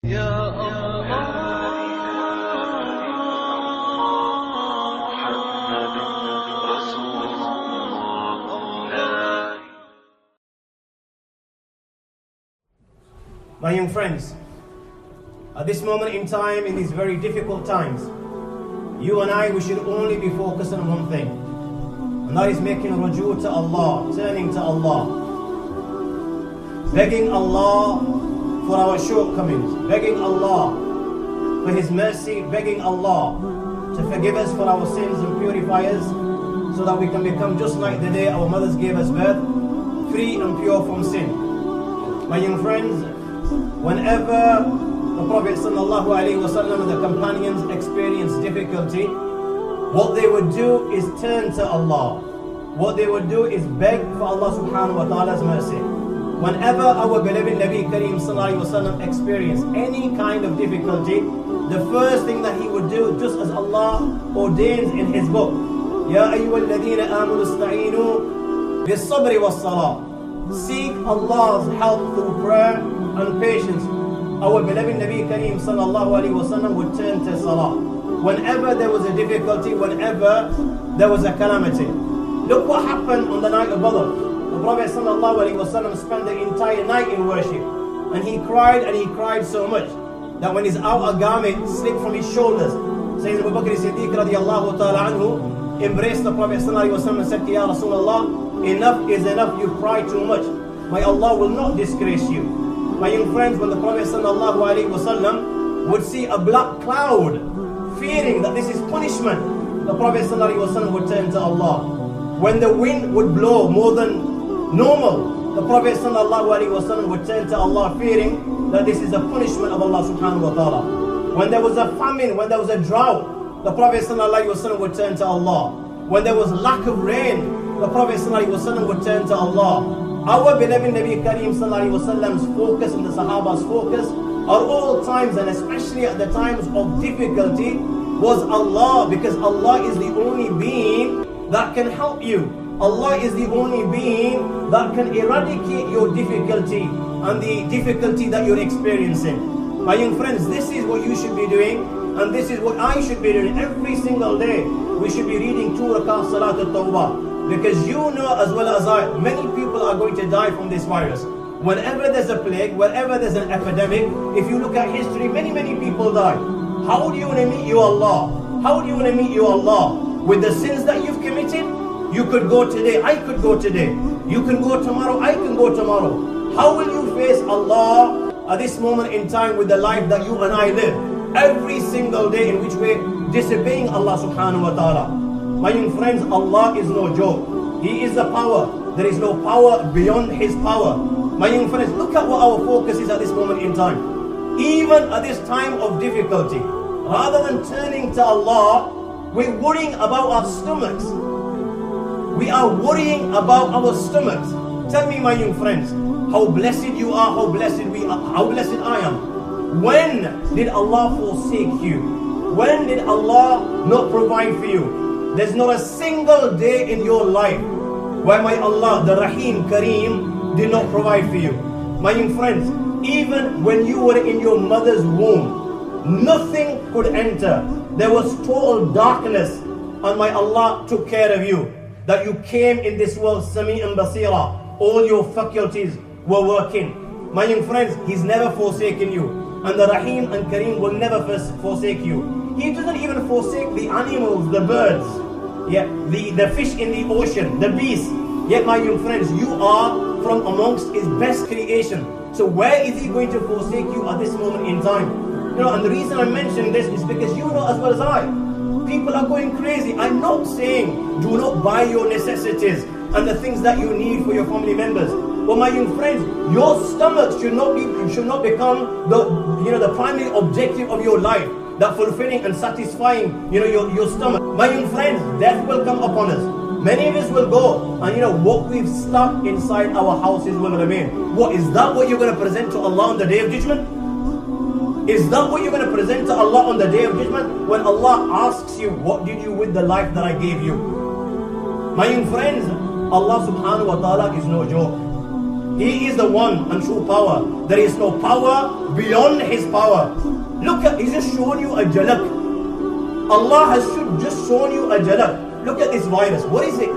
يا الله محمد رسول الله. My young friends, at this moment in time, in these very difficult times, you and I, we should only be focusing on one thing, and that is making rujuu to Allah, turning to Allah, begging Allah for our shortcomings, begging Allah for His mercy, begging Allah to forgive us for our sins and purify us, so that we can become just like the day our mothers gave us birth, free and pure from sin. My young friends, whenever the Prophet ﷺ and the companions experienced difficulty, what they would do is turn to Allah. What they would do is beg for Allah subhanahu wa ta'ala's mercy. Whenever our beloved Nabi Kareem ﷺ experienced any kind of difficulty, the first thing that he would do, just as Allah ordains in His book, Ya ayyuhal ladhina amanu ista'inu bis-sabri was-salah. Seek Allah's help through prayer and patience. Our beloved Nabi Kareem ﷺ would turn to salah whenever there was a difficulty, whenever there was a calamity. Look what happened on the night of Badr. The Prophet ﷺ spent the entire night in worship, and he cried so much that when his outer garment slipped from his shoulders, Sayyidina Abu Bakr as-Siddiq radiyallahu ta'ala anhu embraced the Prophet ﷺ and said, Ya Rasulullah, enough is enough, you cry too much. May Allah will not disgrace you. My young friends, when the Prophet ﷺ would see a black cloud, fearing that this is punishment, the Prophet ﷺ would turn to Allah. When the wind would blow more than normal, the Prophet ﷺ would turn to Allah, fearing that this is a punishment of Allah subhanahu wa ta'ala. When there was a famine, when there was a drought, the Prophet ﷺ would turn to Allah. When there was lack of rain, the Prophet ﷺ would turn to Allah. Our beloved Nabi Kareem ﷺ's focus and the Sahaba's focus at all times, and especially at the times of difficulty, was Allah, because Allah is the only being that can help you. Allah is the only being that can eradicate your difficulty and the difficulty that you're experiencing. My young friends, this is what you should be doing, and this is what I should be doing every single day. We should be reading 2 rakat Salat al-Tawbah, because you know as well as I, many people are going to die from this virus. Whenever there's a plague, whenever there's an epidemic, if you look at history, many people die. How do you want to meet your Allah? How do you want to meet your Allah? With the sins that you've committed? You could go today, I could go today. You can go tomorrow, I can go tomorrow. How will you face Allah at this moment in time with the life that you and I live? Every single day in which we're disobeying Allah subhanahu wa ta'ala. My young friends, Allah is no joke. He is the power. There is no power beyond His power. My young friends, look at what our focus is at this moment in time. Even at this time of difficulty, rather than turning to Allah, we're worrying about our stomachs. We are worrying about our stomachs. Tell me, my young friends, how blessed you are, how blessed we are, how blessed I am. When did Allah forsake you? When did Allah not provide for you? There's not a single day in your life where my Allah, the Rahim, Kareem, did not provide for you. My young friends, even when you were in your mother's womb, nothing could enter. There was total darkness, and my Allah took care of you. That you came in this world, Sami and Basira, all your faculties were working. My young friends, He's never forsaken you, and the Rahim and Kareem will never forsake you. He doesn't even forsake the animals, the birds, the fish in the ocean, the beasts. Yet, my young friends, you are from amongst His best creation. So where is He going to forsake you at this moment in time? You know, and the reason I mention this is because you know as well as I, people are going crazy. I'm not saying do not buy your necessities and the things that you need for your family members. But my young friends, your stomach should not become the primary objective of your life. That fulfilling and satisfying your stomach. My young friends, death will come upon us. Many of us will go, and what we've stuck inside our houses will remain. What is that? What you're going to present to Allah on the Day of Judgment? Is that what you're going to present to Allah on the Day of Judgment? When Allah asks you, what did you with the life that I gave you? My young friends, Allah subhanahu wa ta'ala is no joke. He is the one and true power. There is no power beyond His power. Look at, He's just shown you a jalak. Allah has just shown you a jalak. Look at this virus. What is it?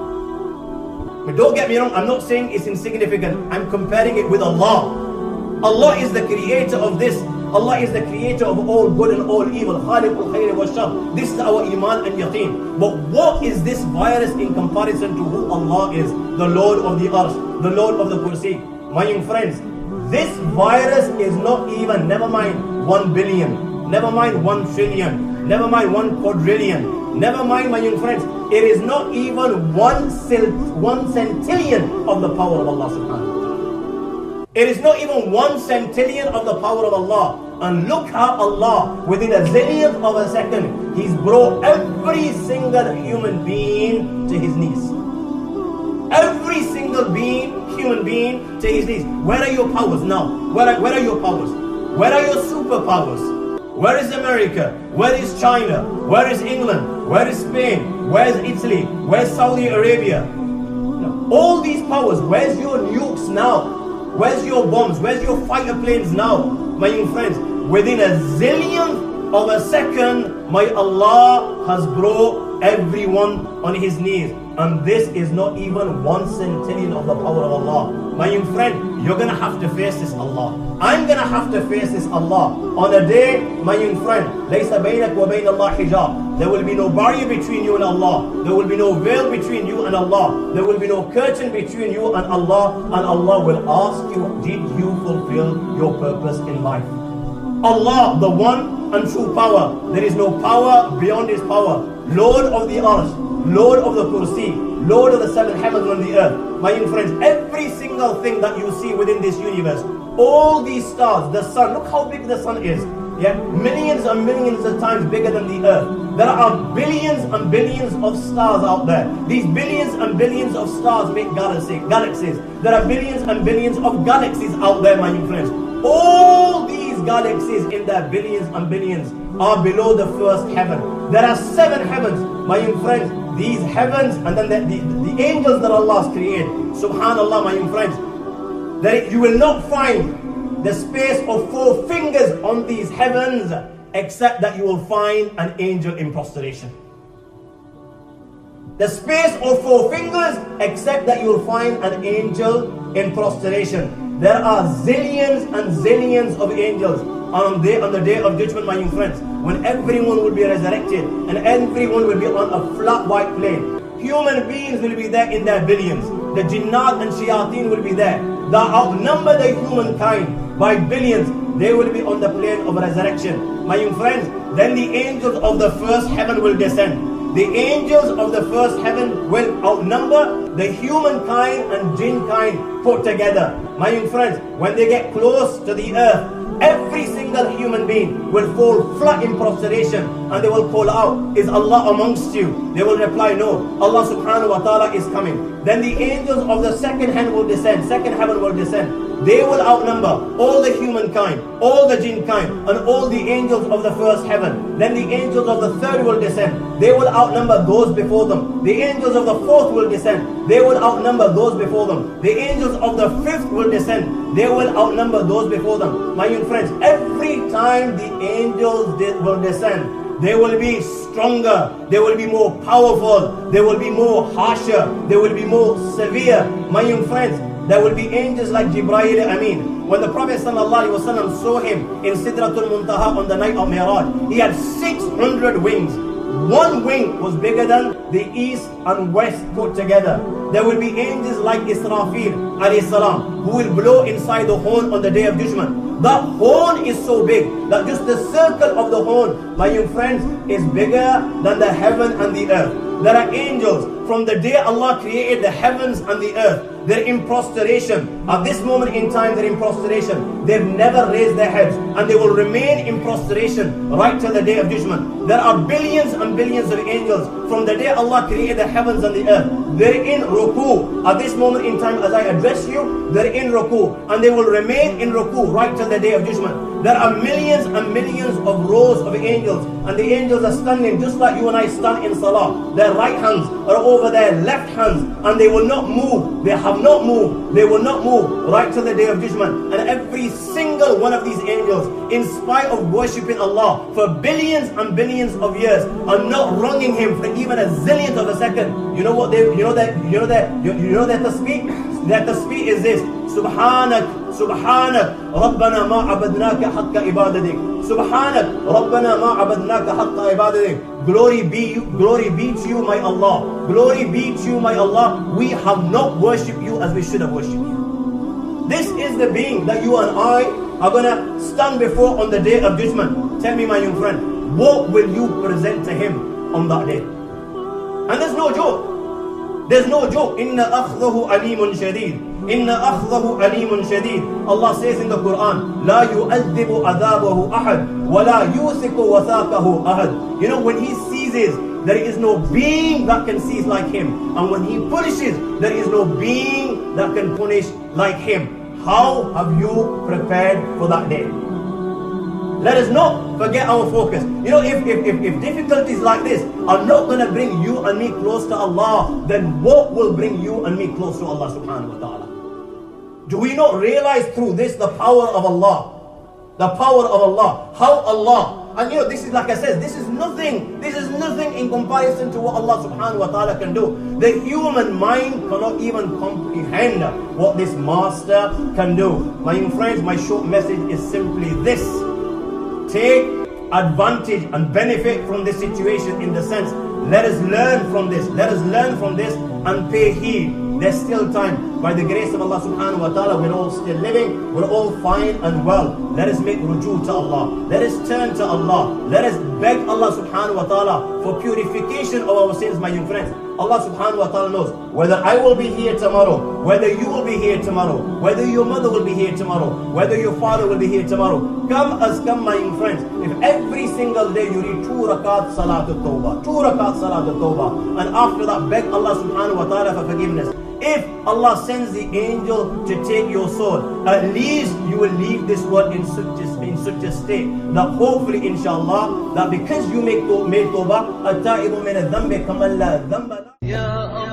But don't get me wrong, I'm not saying it's insignificant. I'm comparing it with Allah. Allah is the creator of this. Allah is the creator of all good and all evil. Khaliqul khayr wa shar. This is our iman and yaqeen. But what is this virus in comparison to who Allah is? The Lord of the Arsh, the Lord of the Kursi. My young friends, this virus is not even, never mind 1 billion, never mind 1 trillion, never mind 1 quadrillion, never mind, my young friends, it is not even 1 centillion of the power of Allah subhanahu wa ta'ala. It is not even 1 centillion of the power of Allah. And look how Allah, within a zillionth of a second, He's brought every single human being to His knees. Every single human being to his knees. Where are your powers now? Where are your powers? Where are your superpowers? Where is America? Where is China? Where is England? Where is Spain? Where is Italy? Where is Saudi Arabia? All these powers, where's your nukes now? Where's your bombs? Where's your fighter planes now? My young friends, within a zillionth of a second, my Allah has brought everyone on His knees. And this is not even 1 centillion of the power of Allah. My young friend, you're going to have to face this Allah. I'm going to have to face this Allah. On a day, my young friend, لَيْسَ بَيْنَكَ وَبَيْنَ اللَّهِ حِجَابٍ. There will be no barrier between you and Allah. There will be no veil between you and Allah. There will be no curtain between you and Allah. And Allah will ask you, did you fulfill your purpose in life? Allah, the one and true power. There is no power beyond His power. Lord of the Arsh, Lord of the Kursi, Lord of the 7 heavens and the earth. My young friends, every single thing that you see within this universe, all these stars, the sun, look how big the sun is. Yeah, millions and millions of times bigger than the earth. There are billions and billions of stars out there. These billions and billions of stars make galaxies. There are billions and billions of galaxies out there, my young friends. All these galaxies in their billions and billions are below the first heaven. There are 7 heavens, my young friends. These heavens and then the angels that Allah has created. Subhanallah, my young friends. That you will not find the space of 4 fingers on these heavens except that you will find an angel in prostration. The space of 4 fingers except that you will find an angel in prostration. There are zillions and zillions of angels on the day of judgment, my young friends, when everyone will be resurrected and everyone will be on a flat white plane. Human beings will be there in their billions. The jinnat and shayateen will be there. They outnumber the humankind by billions. They will be on the plane of resurrection. My young friends, then the angels of the first heaven will descend. The angels of the first heaven will outnumber the humankind and jinn kind put together. My young friends, when they get close to the earth, every single human being will fall flat in prostration and they will call out, is Allah amongst you? They will reply, no, Allah subhanahu wa ta'ala is coming. Then the angels of the second heaven will descend, They will outnumber all the humankind, all the jinn kind, and all the angels of the first heaven. Then the angels of the third will descend. They will outnumber those before them. The angels of the fourth will descend. They will outnumber those before them. The angels of the fifth will descend. They will outnumber those before them. My young friends, every time the angels will descend, they will be stronger, they will be more powerful, they will be more harsher, they will be more severe. My young friends, there will be angels like Jibreel Amin. When the Prophet ﷺ saw him in Sidratul Muntaha on the night of Mi'raj, he had 600 wings. One wing was bigger than the east and west put together. There will be angels like Israfil alayhi salam, who will blow inside the horn on the day of judgment. That horn is so big that just the circle of the horn, my young friends, is bigger than the heaven and the earth. There are angels from the day Allah created the heavens and the earth. They're in prostration. At this moment in time, they're in prostration. They've never raised their heads, and they will remain in prostration right till the day of judgment. There are billions and billions of angels from the day Allah created the heavens and the earth. They're in ruku. At this moment in time, as I address you, they're in ruku, and they will remain in ruku right till the day of judgment. There are millions and millions of rows of angels, and the angels are standing just like you and I stand in salah. Their right hands are over their left hands, and they will not move. They have not moved. They will not move through right to the Day of Judgment. And every single one of these angels, in spite of worshipping Allah for billions and billions of years, are not wronging Him for even a zillionth of a second. You know what their tasbih? Their tasbih is this: Subhanak, Subhanak, Rabbana ma abadnaka haqqa ibadatik. Subhanak, Rabbana ma abadnaka haqqa ibadatik. Glory be to you, my Allah. Glory be to you, my Allah. We have not worshipped you as we should have worshipped you. This is the being that you and I are going to stand before on the Day of Judgment. Tell me, my young friend, what will you present to Him on that day? And there's no joke. There's no joke. Inna akhdahu alimun shadid. Inna akhdahu alimun shadid. Allah says in the Quran, La yu'adhibu adhabahu ahad, wa la yusiku wathaqahu ahad. You know, when He seizes, there is no being that can seize like Him. And when He punishes, there is no being that can punish like Him. How have you prepared for that day? Let us not forget our focus. You know, if difficulties like this are not going to bring you and me close to Allah, then what will bring you and me close to Allah subhanahu wa ta'ala? Do we not realize through this the power of Allah? The power of Allah. How Allah, and you know, this is, like I said, this is nothing in comparison to what Allah subhanahu wa ta'ala can do. The human mind cannot even comprehend what this master can do. My young friends, my short message is simply this: take advantage and benefit from this situation, in the sense, let us learn from this. Let us learn from this and pay heed. There's still time. By the grace of Allah subhanahu wa ta'ala, we're all still living. We're all fine and well. Let us make ruju to Allah. Let us turn to Allah. Let us beg Allah subhanahu wa ta'ala for purification of our sins, my young friends. Allah subhanahu wa ta'ala knows whether I will be here tomorrow, whether you will be here tomorrow, whether your mother will be here tomorrow, whether your father will be here tomorrow. Come as come, my young friends. If every single day you read 2 rakat salatul tawbah, 2 rakat salatul tawbah, and after that beg Allah subhanahu wa ta'ala for forgiveness. If Allah sends the angel to take your soul, at least you will leave this world in such a state that hopefully, inshallah, that because you made tawbah, at-ta'ibu min adh-dhanbi kaman la dhanba.